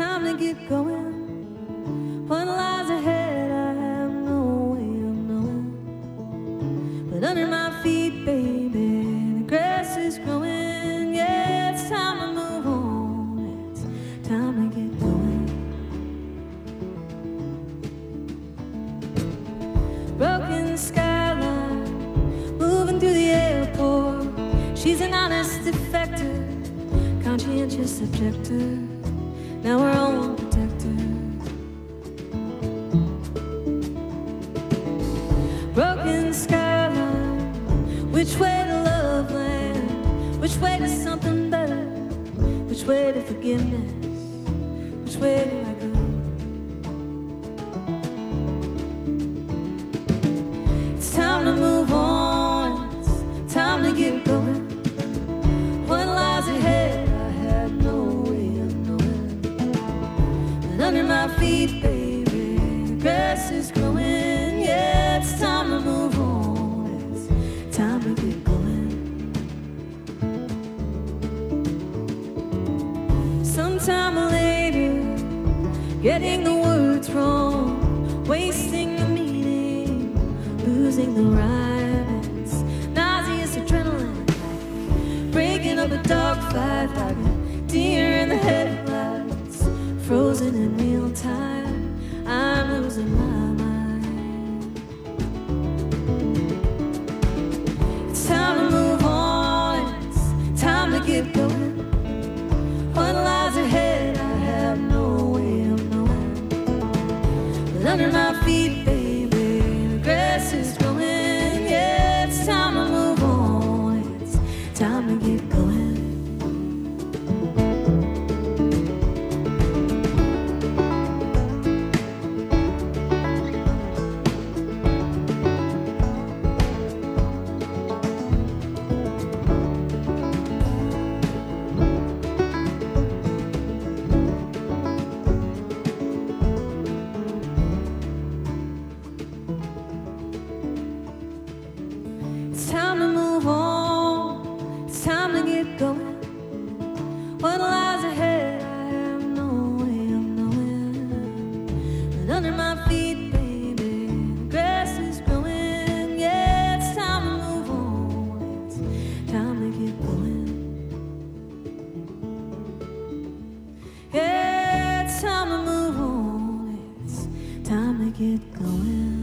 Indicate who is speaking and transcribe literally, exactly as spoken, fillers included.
Speaker 1: time to get going. What lies ahead, I have no way of knowing. But under my feet, baby, the grass is growing. Yeah, it's time to move on. It's time to get going. Broken skyline, moving through the airport. She's an honest defector, conscientious objector. Now we're all protector. Broken skyline, which way to love land? Which way to something better? Which way to forgiveness? Which way do I go? It's time to move on. It's time to get going. What lies ahead, I have no way of knowing. But under my feet, baby, the grass is growing. Yeah, it's time to move on. It's time to get going. Sometime later, getting the words wrong, wasting the meaning, losing the rhymes, nauseous adrenaline, breaking up a dog fight like a deer in the headlights, frozen in real time. I'm losing my mind. It's time to move on. It's time to get going. What lies ahead, I have no way of knowing. But under my feet, baby, the grass is growing. Yeah, it's time to move on. It's time to get going. It's time to move on. It's time to get going. What lies ahead, I have no way of knowing. But under my feet, baby, the grass is growing. Yeah, it's time to move on. It's time to get going. Yeah, it's time to move on. It's time to get going.